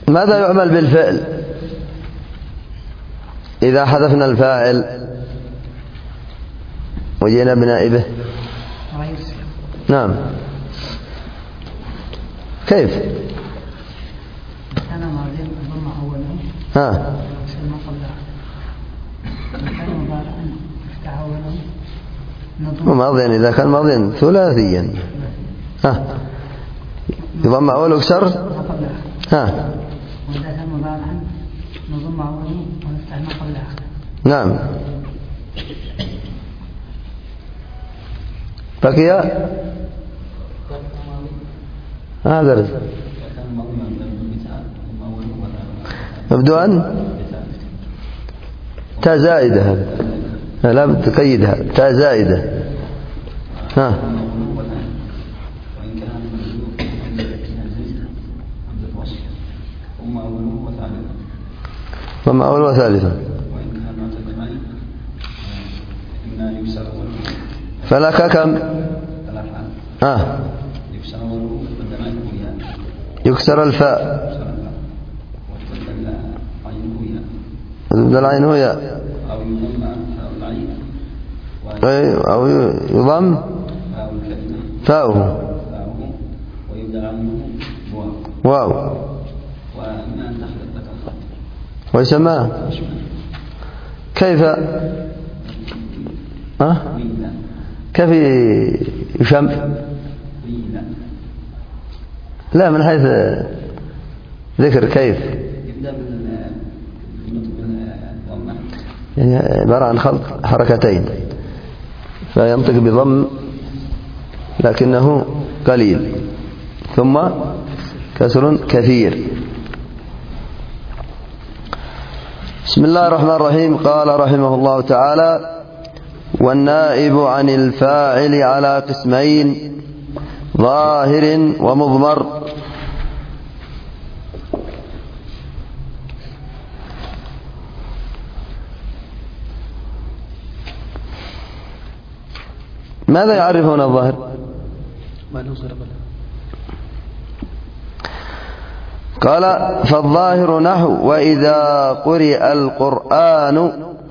ماذا يعمل بالفعل إذا حذفنا الفاعل وجينا بنائبه؟ نعم، كيف؟ ها، ماضيا إذا كان ماضيا ثلاثيا ها يضم أول ويكسر ها وإذا كان مضارعا نضم أوله ونفتح ما قبل آخره. نعم. بقي هذا مبدوءا تاء زائدة، هذا لا بد تقيدها تاء زائدة. ها ثم أول وثالثا فلك كم؟ يكسر الفاء العين هو ياء أو يضم فاؤه واو ويسمى كيف؟ كيف يشم؟ لا، من حيث ذكر كيف يعني عبارة عن خلط حركتين فينطق بضم لكنه قليل ثم كسر كثير. بسم الله الرحمن الرحيم. قال رحمه الله تعالى: والنائب عن الفاعل على قسمين: ظاهر ومضمر. ماذا يعرفون الظاهر؟ قال: فالظاهر نحو وإذا قرئ القرآن.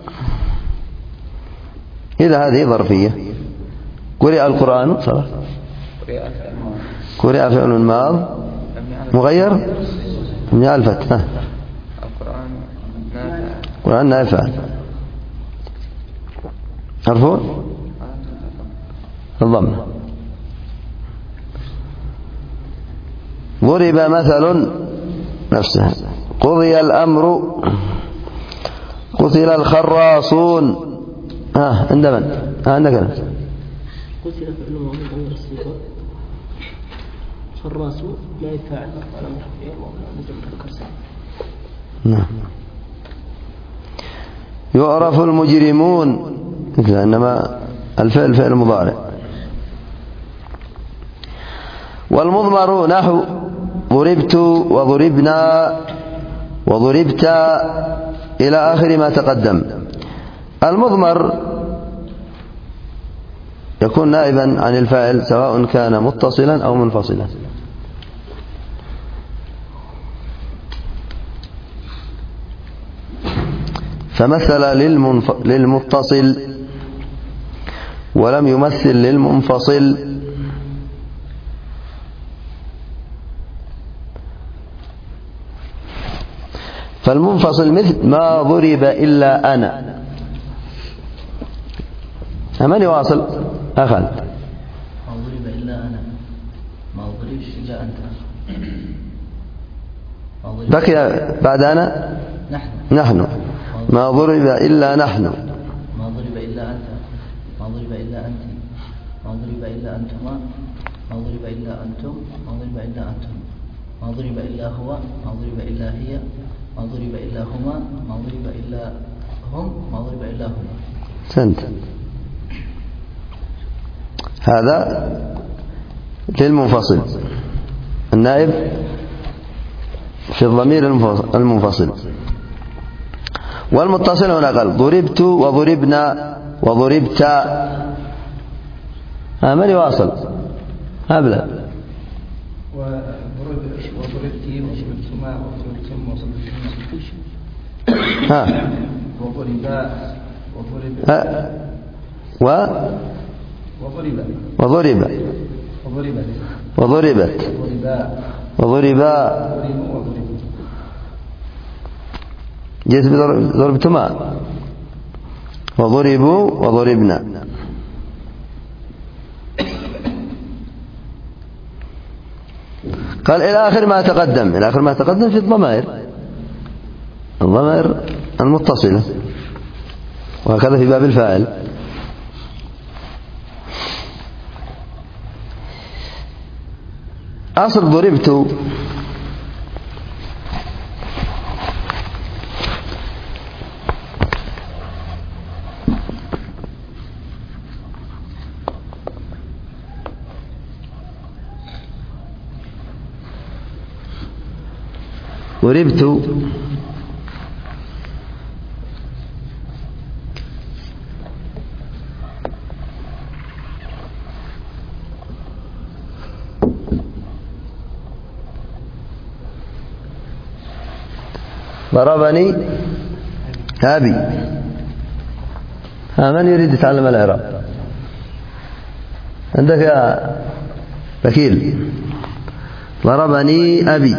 إذا هذه ظرفية. قرئ القرآن صلاة، قرئ فعل ماض مغير من الفتح، القرآن نافع مرفوع الضم. ضرب مثل نفسها. قضي الأمر. قتل الخراصون. عند من؟ عندك أنت. قتل فعل ماضي غير الصيغة. خراص لا يفعل على مفعول. نعم. يعرف المجرمون مثل إنما الفعل فعل مضارع. والمضمر نحو ضربت وضربنا وضربت إلى آخر ما تقدم. المضمر يكون نائبا عن الفاعل سواء كان متصلا أو منفصلا. فمثل للمتصل ولم يمثل للمنفصل. فالمنفصل مثل ما ضرب إلا أنا. من يواصل؟ أخذ. ما ضرب إلا أنا، ما ضربش إلا أنت. بقي بعد أنا نحن. ما ضرب إلا نحن. ما ضرب إلا أنت. ما ضرب إلا أنت. ما ضرب إلا أنتما. ما ضرب إلا أنتم. ما ضرب إلا أنتم. ما ضرب إلا هو. ما ضرب إلا هي. ما ضرب إلا هما. ما ضرب إلا هم. ما ضرب إلا هما. سنت. هذا للمنفصل. النائب في الضمير المنفصل. والمتصل هنا قال ضربت وضربنا وضربت. من يواصل؟ هبلا. وضربتي وضربتما وضربتم ها وضرب وضربت وضربا جئت بضربتما وضربوا وضربنا. قال إلى آخر ما تقدم، إلى آخر ما تقدم في الضمائر المتصلة، وهكذا في باب الفاعل. أصل ضربت ضربني أبي. من يريد يتعلم الإعراب؟ عندك يا بكيل؟ ضربني أبي،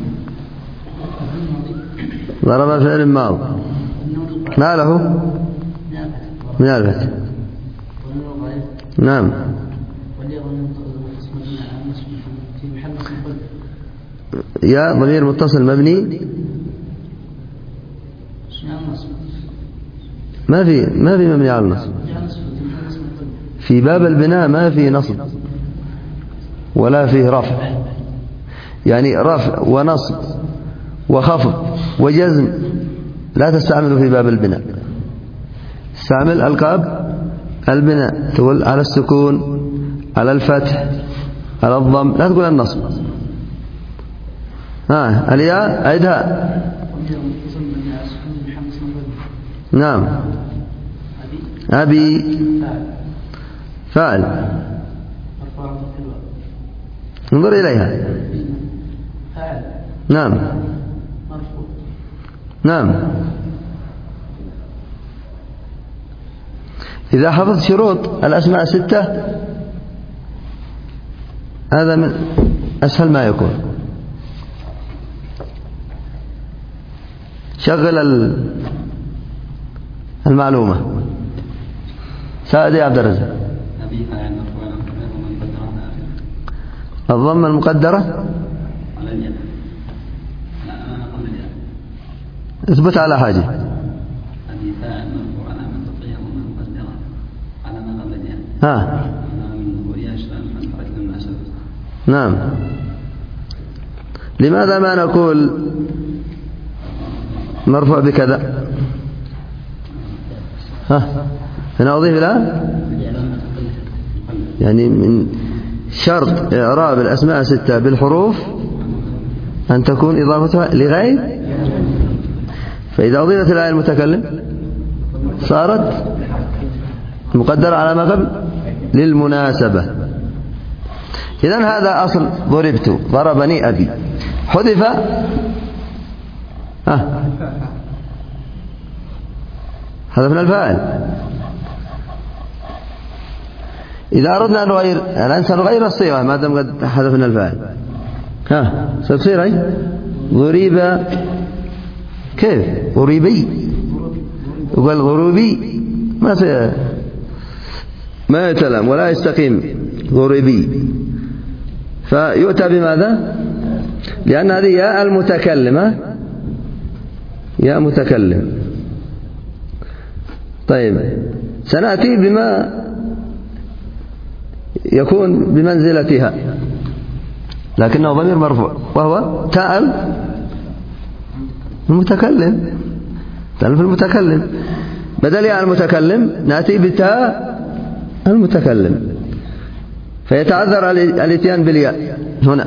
ضرب فعل ماض، ما له من الفتح. نعم. يا ضمير متصل مبني ما في مبني على النصب. في باب البناء ما في نصب ولا فيه رفع، يعني رفع ونصب وخفض وجزم لا تستعمل في باب البناء. استعمل ألقاب البناء، تقول على السكون، على الفتح، على الضم، لا تقول النصب. الياء عيدها. نعم. أبي فاعل، انظر إليها. نعم نعم. إذا حفظت شروط الأسماء الستة هذا من أسهل ما يكون. شغل المعلومة. سعد يا عبد الرزاق. الضمة المقدرة اثبت على حاجة. نعم. لماذا ما نقول مرفوع بكذا؟ هنا أضيف الآن يعني من شرط إعراب الأسماء الستة بالحروف أن تكون إضافتها لغير، فإذا أضيفت الآية المتكلم صارت مقدرة على ما قبل للمناسبة. إذن هذا أصل ضربت، ضربني أبي. حذف حذفنا الفاعل. إذا أردنا أن نغير الآن سنغير الصيغة ما دام قد حذفنا الفاعل. ستصير أي ضرب. كيف ضربي؟ يقول ضربي ما يتلم ولا يستقيم ضربي. فيؤتى بماذا؟ لأن هذه ياء المتكلمة، ياء متكلم. طيب سنأتي بما يكون بمنزلتها لكنه ضمير مرفوع وهو تاء المتكلم. تعرف المتكلم بدل ياء المتكلم نأتي بتاء المتكلم، فيتعذر الاتيان بالياء هنا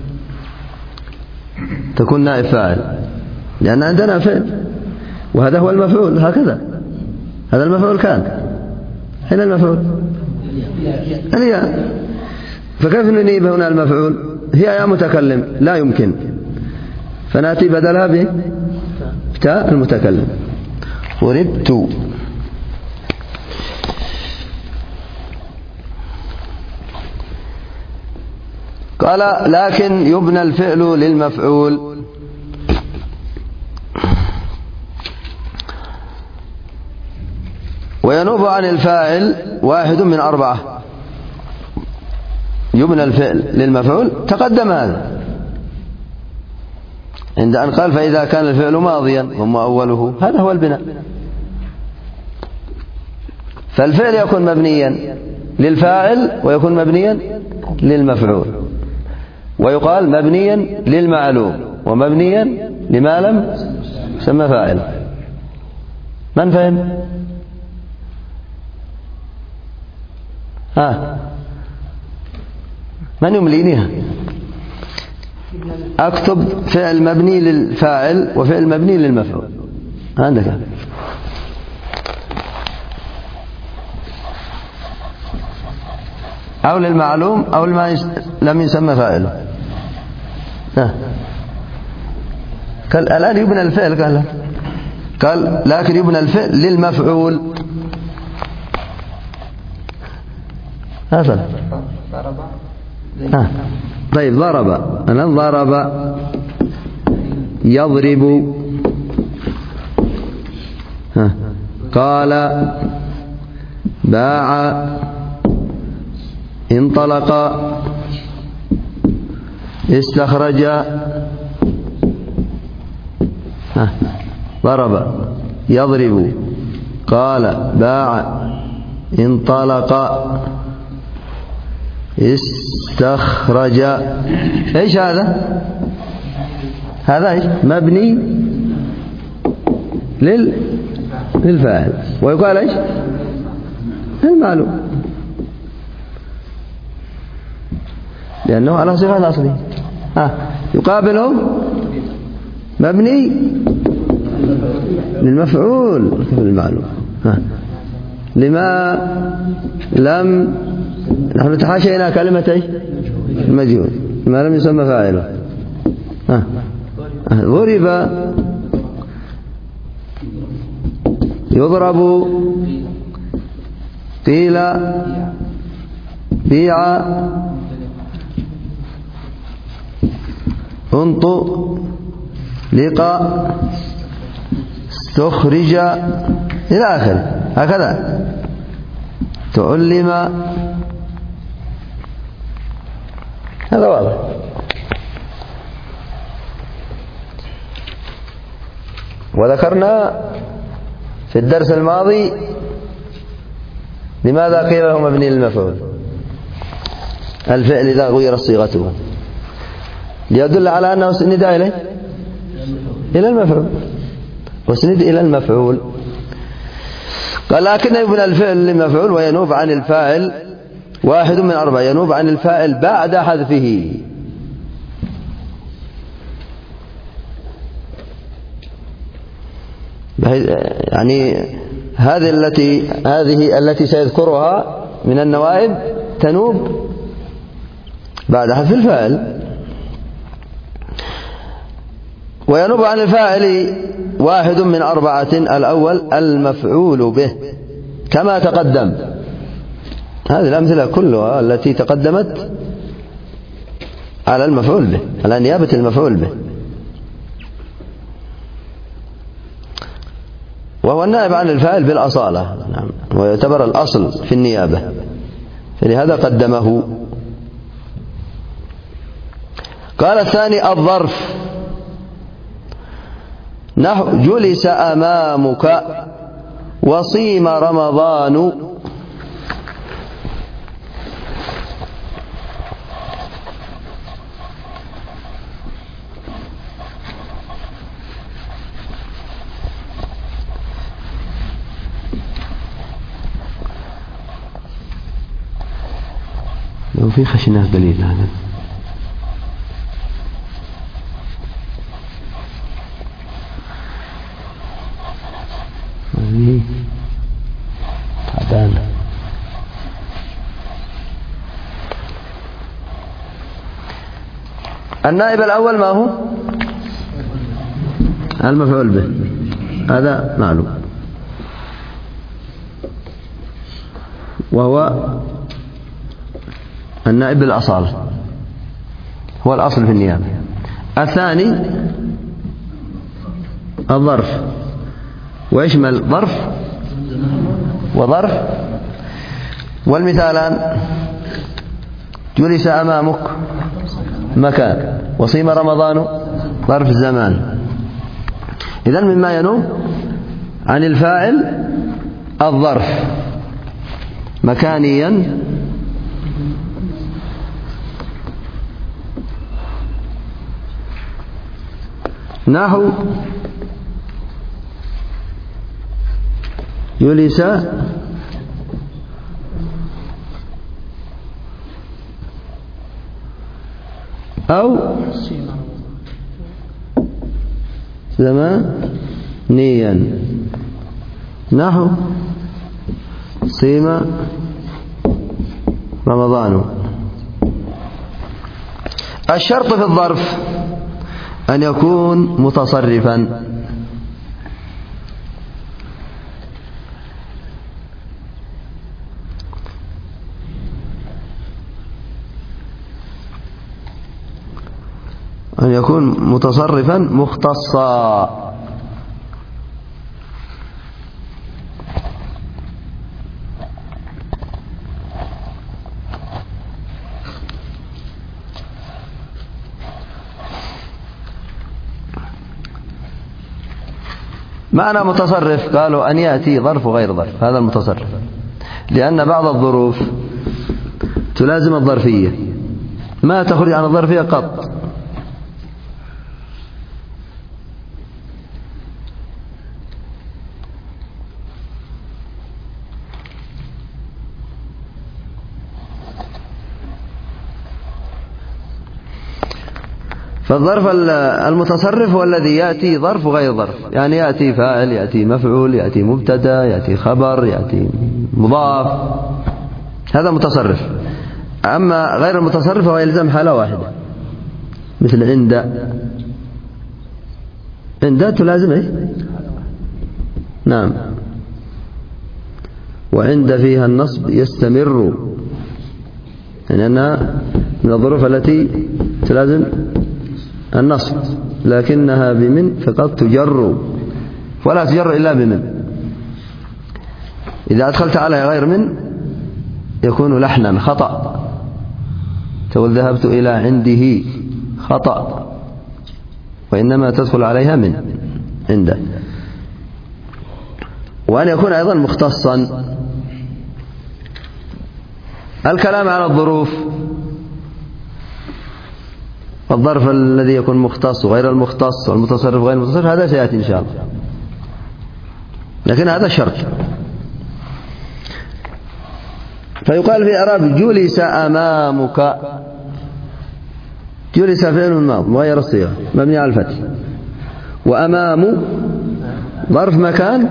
تكون نائب فاعل، لأن عندنا فعل وهذا هو المفعول. هكذا هذا المفعول كان. أين المفعول؟ الياء. فكيف ننيب هنا المفعول؟ هي يا متكلم لا يمكن، فنأتي بدلها بتاء المتكلم. ضربت. قال لكن يبنى الفعل للمفعول وينوب عن الفاعل واحد من 4. يبنى الفعل للمفعول تقدم هذا عند أن قال فإذا كان الفعل ماضيا ومؤوله، هذا هو البناء. فالفعل يكون مبنيا للفاعل ويكون مبنيا للمفعول، ويقال مبنيا للمعلوم ومبنيا لما لم يسمى فاعل. من فهم؟ من يملينيها؟ أكتب فعل مبني للفاعل وفعل مبني للمفعول. عندك أو للمعلوم أو لما لم يسمى فاعله. قال الآن يبنى الفعل، قال لكن يبنى الفعل للمفعول. هذا طيب ضرب. أنا ضرب يضرب. قال باع انطلق استخرج. ضرب يضرب قال باع انطلق استخرج. ايش هذا؟ هذا ايش؟ مبني للفاعل ويقال ايش؟ المعلوم، لأنه على صفة الأصلية. يقابله مبني للمفعول المعلوم. لما لم نحن تحاشينا كلمة ايش؟ المجهول، ما لم يسمى فاعله. ضرب يضرب قيل بيع انطق لقى استخرج إلى آخره. هكذا تعلم. هذا واضح. وذكرنا في الدرس الماضي لماذا قيل له مبني للمفعول الفعل إذا غيرت صيغته، ليدل على أنه سند إلى المفعول، وسند إلى المفعول. قال لكن يبنى الفعل للمفعول وينوب عن الفاعل واحد من 4. ينوب عن الفاعل بعد حذفه. يعني هذه التي سيذكرها من النوائب تنوب بعد حذف الفاعل. وينوب عن الفاعل واحد من 4. الأول المفعول به كما تقدم. هذه الأمثلة كلها التي تقدمت على المفعول به، على نيابة المفعول به، وهو النائب عن الفاعل بالأصالة، ويعتبر الأصل في النيابة، فلهذا قدمه. قال الثاني الظرف، نحو جلس أمامك وصيم رمضان. لو في خشناه قليل هذا. تعبان. النائب الأول ما هو؟ المفعول به، هذا معلوم، وهو النائب بالأصالة، هو الأصل في النيابة. الثاني الظرف، ويشمل ظرف وظرف. والمثالان: جلس أمامك مكان، وصيم رمضان ظرف الزمان. إذن مما ينوب عن الفاعل الظرف مكانيا نحو جلس أو زمانيا نحو صيم رمضان. الشرط في الظرف أن يكون متصرفا، أن يكون متصرفا مختصا. معنى متصرف قالوا أن يأتي ظرف وغير ظرف، هذا المتصرف، لأن بعض الظروف تلازم الظرفية، ما تخرج عن الظرفية قط. فالظرف المتصرف هو الذي يأتي ظرف وغير ظرف، يعني يأتي فاعل، يأتي مفعول، يأتي مبتدا، يأتي خبر، يأتي مضاف، هذا متصرف. أما غير المتصرف هو يلزم حالة واحدة، مثل عند تلازم إيه؟ نعم. وعند فيها النصب يستمر، يعني أنها من الظروف التي تلازم النصب، لكنها بمن فقط تجر، ولا تجر إلا بمن. إذا أدخلت عليها غير من يكون لحنا خطأ، تقول ذهبت إلى عنده خطأ، وإنما تدخل عليها من عنده. وأن يكون أيضا مختصا. الكلام على الظروف، الظرف الذي يكون مختص وغير المختص والمتصرف غير المتصرف، هذا سيأتي إن شاء الله، لكن هذا شرط. فيقال في إعراب جلس أمامك، جلس فعل ماضي مغير الصيغة مبني على الفتح، وأمام ظرف مكان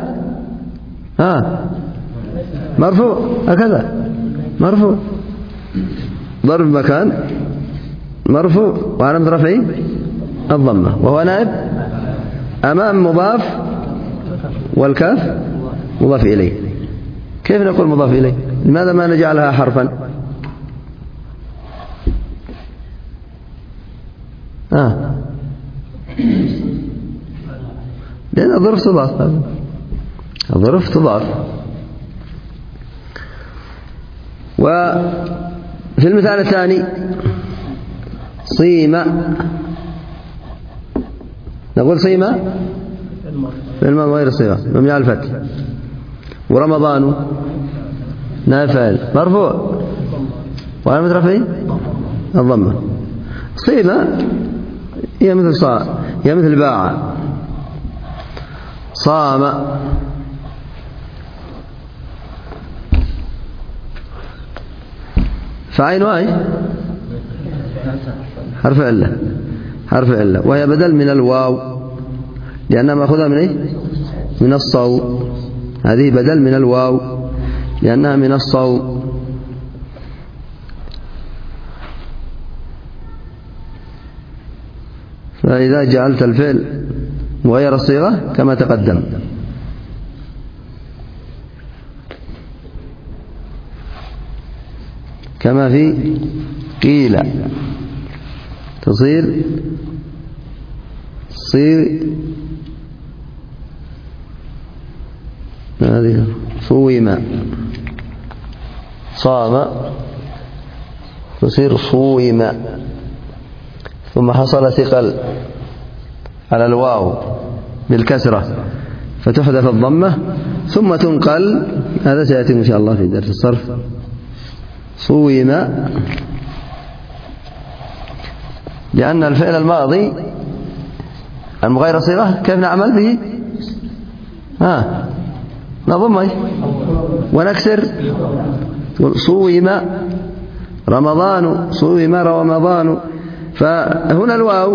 مرفوع، هكذا مرفوع، ظرف مكان مرفوع وعلامة رفعه الضمة، وهو نائب. أمام مضاف، والكاف مضاف إليه. كيف نقول مضاف إليه؟ لماذا ما نجعلها حرفا؟ لأن الظرف تضاف، الظرف تضاف. وفي المثال الثاني صيم، نقول صيم في الماضي غير الصيغة مبني على الفتح، ورمضان نافل مرفوع وعلامة رفعه الضمة. صيم هي مثل صام، هي مثل باع، صام. فعين واي حرف علة، حرف علة، وهي بدل من الواو لأنها مأخوذة من إيه؟ من الصوم. هذه بدل من الواو لأنها من الصوم. فإذا جعلت الفعل مغير الصيغة كما تقدم. كما في قيل تصير هذه صوم، صام تصير صوم، ثم حصل ثقل على الواو بالكسرة فتحذف الضمة ثم تنقل. هذا سيأتي إن شاء الله في درس الصرف. صوم لأن الفعل الماضي المغير صيغة كيف نعمل به؟ نضم ونكسر. صوم رمضان، صوم رمضان. فهنا الواو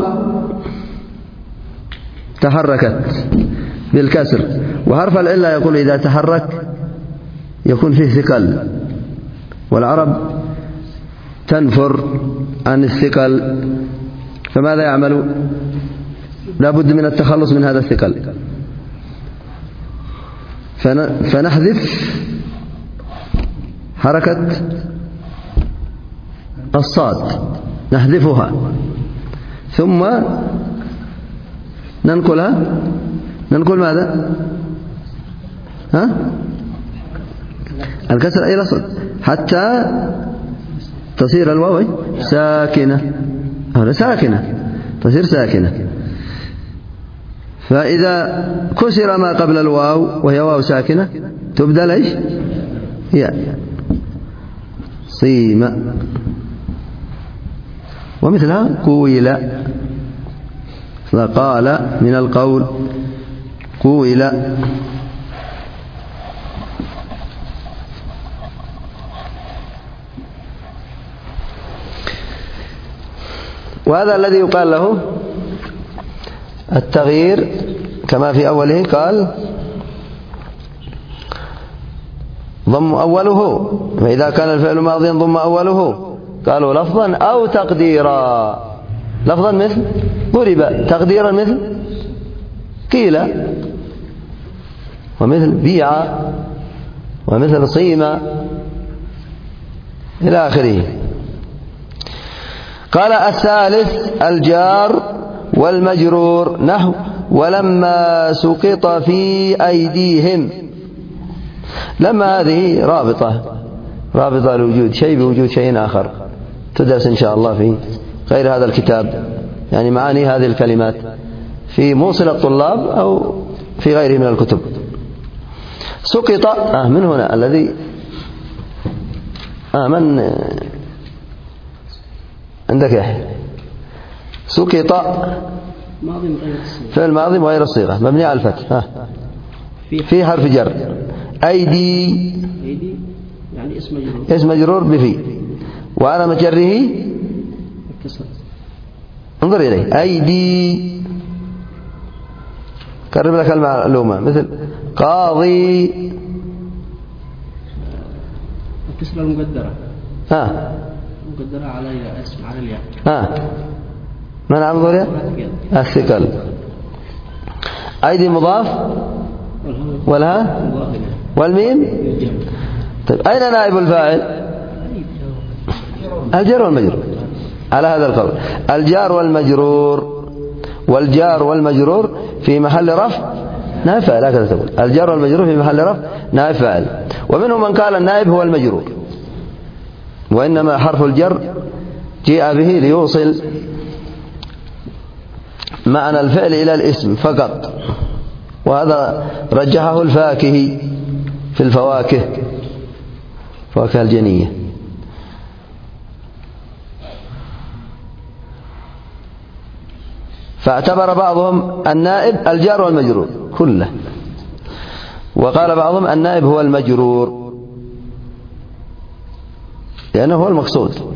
تحركت بالكسر، وحرف العلة يقول إذا تحرك يكون فيه ثقل، والعرب تنفر عن الثقل، فماذا يعمل؟ لا بد من التخلص من هذا الثقل، فنحذف حركة الصاد، نحذفها ثم ننقلها. ننقل ماذا؟ الكسر إلى صاد حتى تصير الواو ساكنة. تصير ساكنة. فإذا كسر ما قبل الواو وهي واو ساكنة تبدل ايش؟ ياء. صيم. ومثلها قويل، فقال من القول قويل. وهذا الذي يقال له التغيير، كما في أوله قال ضم أوله، فإذا كان الفعل ماضيا ضم أوله قالوا لفظا أو تقديرا. لفظا مثل ضرب، تقديرا مثل قيل، ومثل بيع، ومثل صيم إلى آخره. قال الثالث الجار والمجرور، نحو ولما سقط في أيديهم. لما هذه رابطة لوجود شيء بوجود شيء آخر، تدرس إن شاء الله في غير هذا الكتاب، يعني معاني هذه الكلمات في موصل الطلاب أو في غيره من الكتب. سقط من هنا الذي من عندك يحيى؟ سقط فعل ماضي غير الصيغة مبني على الفتح، في حرف جر. أيدي يعني اسم مجرور بفي، وعلى مجره انظر إليه أيدي. قرب لك المعلومة مثل قاضي، الكسرة المقدرة مقدرة على اسم على الياء. من عمض الثقل. أيدي مضاف والها والميم. طيب أين نائب الفاعل؟ الجار والمجرور على هذا القول. الجار والمجرور، والجار والمجرور في محل رفع نائب فاعل، هكذا تقول الجار والمجرور في محل رفع نائب فاعل. ومنهم من قال النائب هو المجرور، وإنما حرف الجر جاء به ليوصل معنى الفعل إلى الاسم فقط، وهذا رجحه الفاكهي في الفواكه الجنية. فاعتبر بعضهم النائب الجار والمجرور كله، وقال بعضهم النائب هو المجرور لأنه هو المقصود.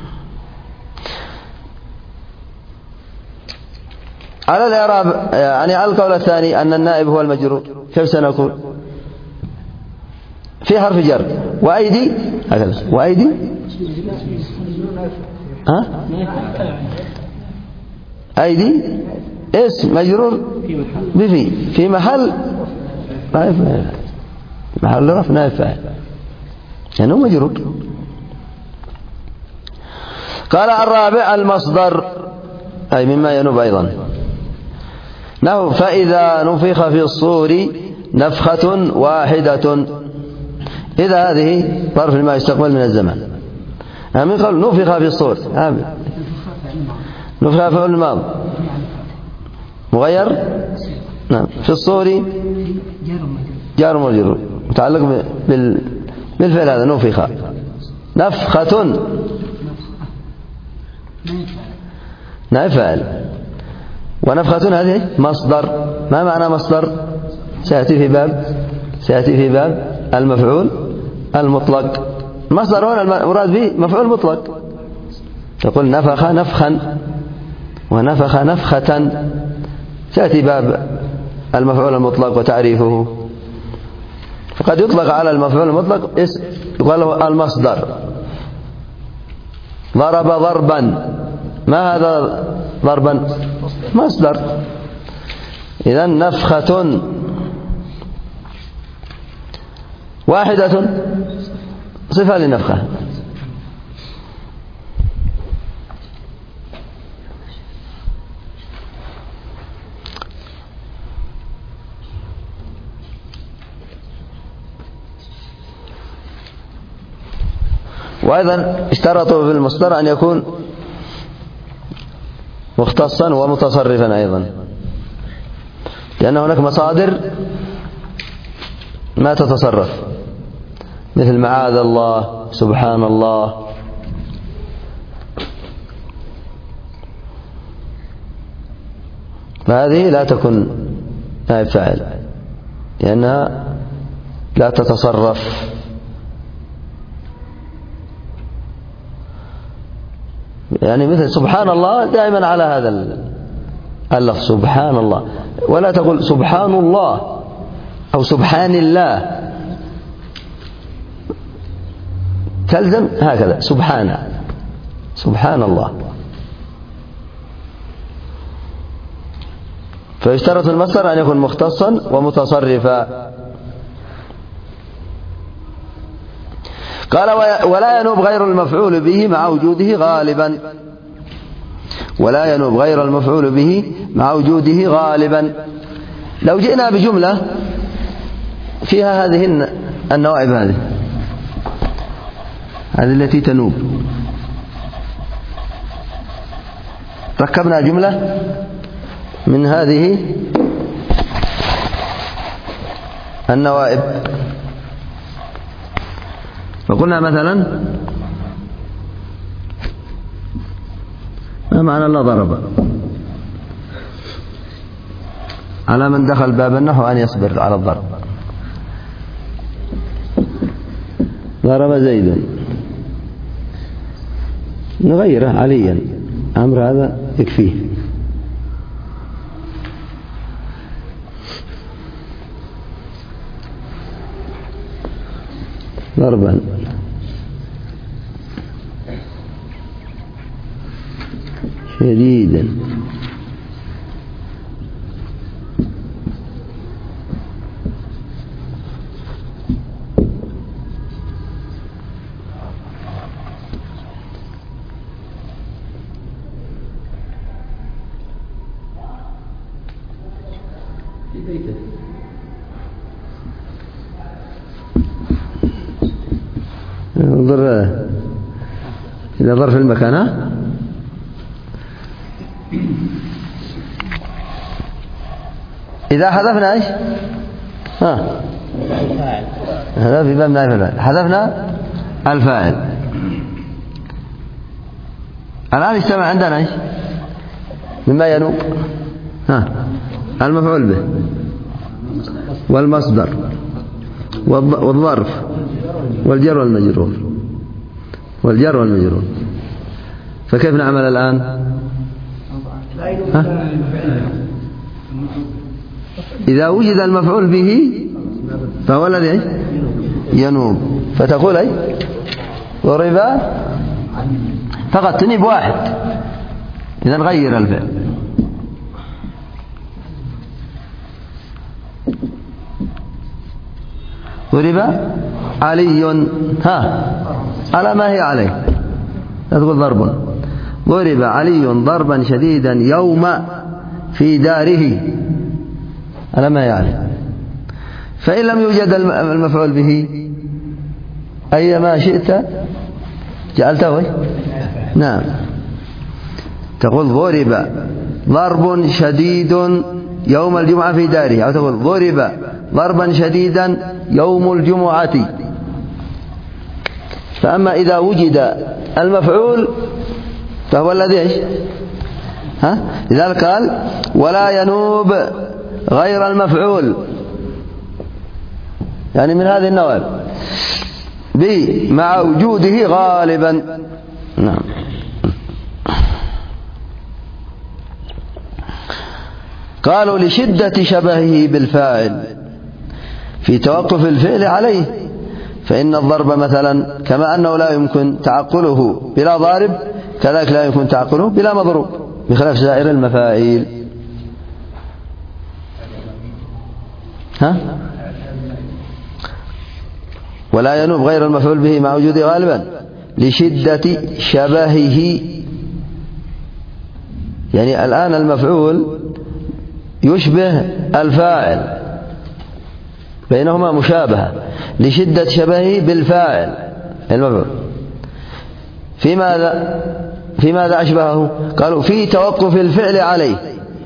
على الإعراب يعني على القول الثاني أن النائب هو المجرور، كيف سنقول؟ في حرف جر وأيدي هكذا، وأيدي أيدي اسم مجرور في محل نائب فاعل، محل رفع نائب فاعل يعني مجرور. قال الرابع المصدر أي مما ينوب أيضا، نحو فإذا نفخ في الصور نفخة واحدة. إذا هذه ظرف لما يستقبل من الزمان، من قول نفخ في الصور، نفخ فعل الماضي مغير، نعم، في الصور جار ومجرور متعلق بالفعل هذا نفخ، نفخة نائب فاعل، ونفخة هذه مصدر. ما معنى مصدر؟ سيأتي في باب المفعول المطلق. مصدر هنا المراد به مفعول مطلق، تقول نفخ نفخا ونفخ نفخة، سيأتي باب المفعول المطلق وتعريفه. فقد يطلق على المفعول المطلق يقال المصدر. ضرب ضربا، ما هذا ضربا؟ مصدر. إذن نفخة واحدة صفة لنفخة. وأيضا اشترطوا في المصدر أن يكون مختصا ومتصرفا أيضا، لأن هناك مصادر ما تتصرف، مثل معاذ الله، سبحان الله، فهذه لا تكن نائب فاعل لأنها لا تتصرف. يعني مثل سبحان الله دائما على هذا اللفظ سبحان الله، ولا تقول سبحان الله أو سبحان الله، تلزم هكذا سبحان الله. فيشترط المصدر أن يكون مختصا ومتصرفا. قال ولا ينوب غير المفعول به مع وجوده غالبا، ولا ينوب غير المفعول به مع وجوده غالبا. لو جئنا بجملة فيها هذه النوائب، هذه التي تنوب، ركبنا جملة من هذه النوائب، فقلنا مثلا ما معنى الله ضرب؟ على من دخل باب النحو أن يصبر على الضرب. ضرب زيد، نغيره عليا، أمر هذا يكفيه. ضربا شديدا، انظر إلى ظرف المكان. ها إذا حذفنا إيش؟ هذا في باب نائب الفاعل، حذفنا الفاعل. الآن اجتمع عندنا إيش مما ينوب؟ المفعول به والمصدر والظرف والجر والمجرور. فكيف نعمل الآن؟ إذا وجد المفعول به فهو الذي ينوب، فتقول أي ضرب فقط تنيب واحد، إذا غير الفعل ضرب علي، على ما هي عليه، لا تقول ضرب. ضرب علي ضربا شديدا يوم في داره، على ما هي عليه. فإن لم يوجد المفعول به أي ما شئت جعلته. نعم، تقول ضرب ضرب شديد يوم الجمعة في داره، أو تقول ضرب ضربا شديدا يوم الجمعة. فأما إذا وجد المفعول فهو الذي ايش؟ لذلك قال ولا ينوب غير المفعول، يعني من هذه النواب مع وجوده غالبا. نعم. قالوا لشدة شبهه بالفاعل في توقف الفعل عليه، فإن الضرب مثلا كما أنه لا يمكن تعقله بلا ضارب، كذلك لا يمكن تعقله بلا مضروب، بخلاف سائر المفاعيل. ولا ينوب غير المفعول به مع وجوده غالبا لشدة شبهه، يعني الآن المفعول يشبه الفاعل، بينهما مشابهة لشدة شبهه بالفاعل المفعول. في ماذا أشبهه؟ قالوا في توقف الفعل عليه،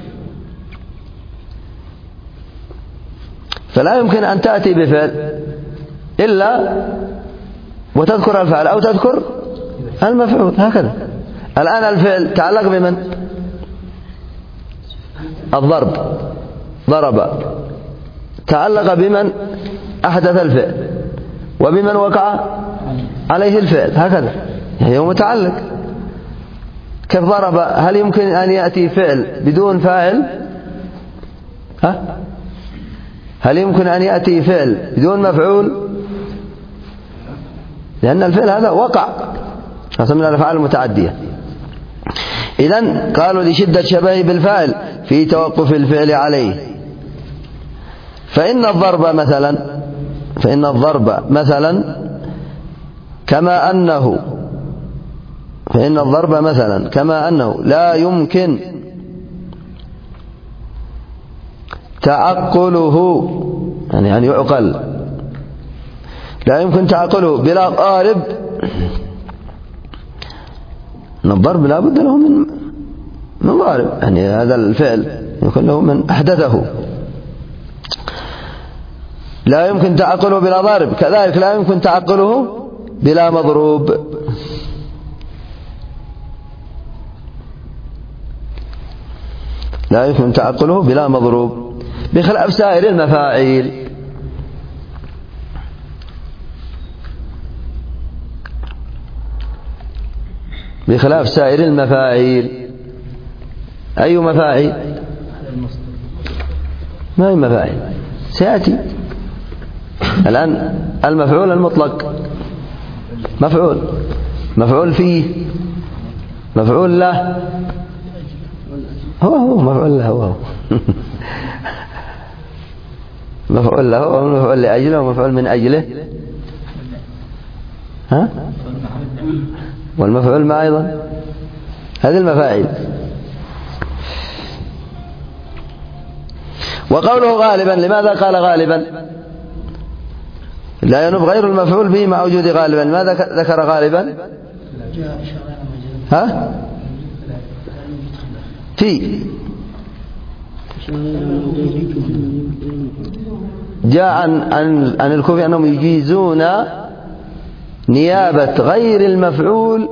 فلا يمكن أن تأتي بفعل إلا وتذكر الفعل أو تذكر المفعول، هكذا. الآن الفعل تعلق بمن؟ الضرب، ضرب، تعلق بمن أحدث الفعل وبمن وقع عليه الفعل، هكذا، يعني هو متعلق. كيف ضرب؟ هل يمكن أن يأتي فعل بدون فاعل؟ هل يمكن أن يأتي فعل بدون مفعول؟ لأن الفعل هذا وقع، من الأفعال المتعدية. إذن قالوا لشدة شبهه بالفاعل في توقف الفعل عليه. فإن الضرب مثلا كما أنه لا يمكن تعقله، يعني يعقل، لا يمكن تعقله بلا ضارب. الضرب لا بد له من ضارب، يعني هذا الفعل يكون له من أحدثه. لا يمكن تعقله بلا ضارب، كذلك لا يمكن تعقله بلا مضروب. لا يمكن تعقله بلا مضروب، بخلاف سائر المفاعيل. بخلاف سائر المفاعيل. أي مفاعيل؟ ما هي مفاعيل؟ سيأتي الآن. المفعول المطلق مفعول فيه، مفعول له، هو مفعول له، هو مفعول له ومفعول لأجله ومفعول من أجله، والمفعول ما أيضا. هذه المفاعيل. وقوله غالبا، لماذا قال غالبا؟ لا ينوب غير المفعول به مع وجود غالبا. لماذا ذكر غالبا؟ في جاء عن الكوفي أنهم يجيزون نيابة غير المفعول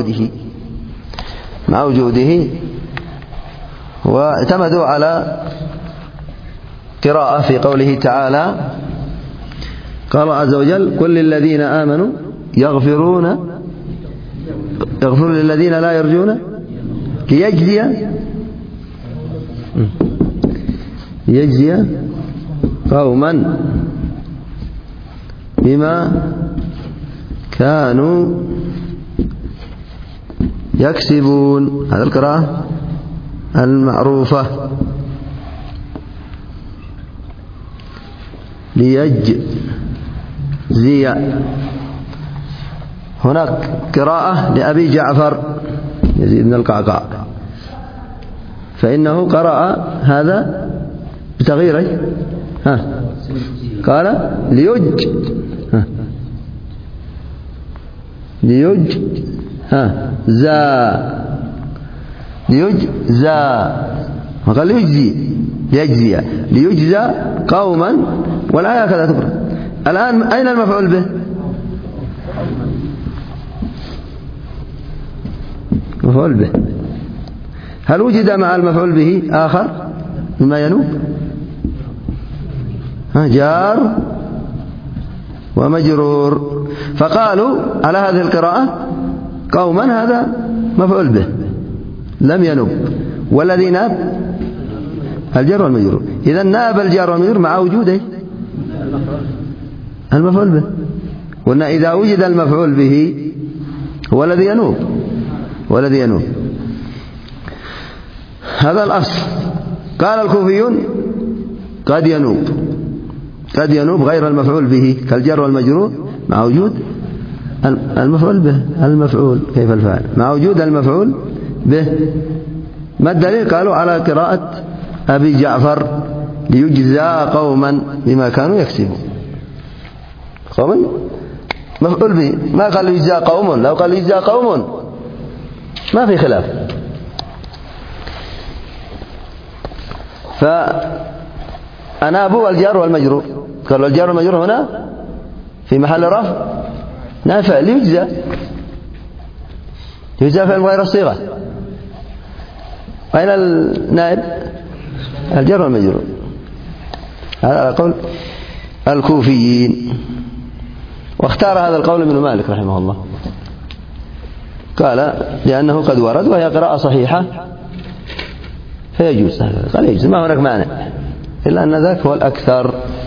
مع وجوده، واعتمدوا على قراءة في قوله تعالى، قال عز وجل قل للذين آمنوا يغفروا للذين لا يرجون ليجزي قوما بما كانوا يكسبون. هذا القراءة المعروفة. ليجزي. هناك قراءة لأبي جعفر يزيد بن القعقاع، فإنه قرأ هذا بتغييره، قال ليجزى، وقال ليجزي ليجزى قوما، والآية هكذا تقرأ. الآن أين المفعول به؟ مفعول به، هل وجد مع المفعول به آخر مما ينوب؟ جار ومجرور، فقالوا على هذه القراءة قوما هذا مفعول به لم ينوب، والذي ناب الجار والمجرور. إذا ناب الجار والمجرور مع وجوده المفعول به، قلنا إذا وجد المفعول به هو الذي ينوب، هذا الأصل. قال الكوفيون قد ينوب غير المفعول به كالجار والمجرور مع وجود المفعول به، المفعول كيف الفاعل مع وجود المفعول به. ما الدليل؟ قالوا على قراءة أبي جعفر ليجزى قوما بما كانوا يكسبون. قوما مفعول به، ما قال ليجزى قوم، لو قال ليجزى قوم ما في خلاف. فأنابوا الجار والمجرور، قالوا الجار والمجرور هنا في محل رفع نافع ليجزى فعل غير الصيغة. أين النائب؟ الجار والمجرور. هذا قول الكوفيين، واختار هذا القول ابن مالك رحمه الله، قال لأنه قد ورد وهي قراءة صحيحة فيجوز، قال يجوز ما هناك مانع، إلا أن ذاك هو الأكثر.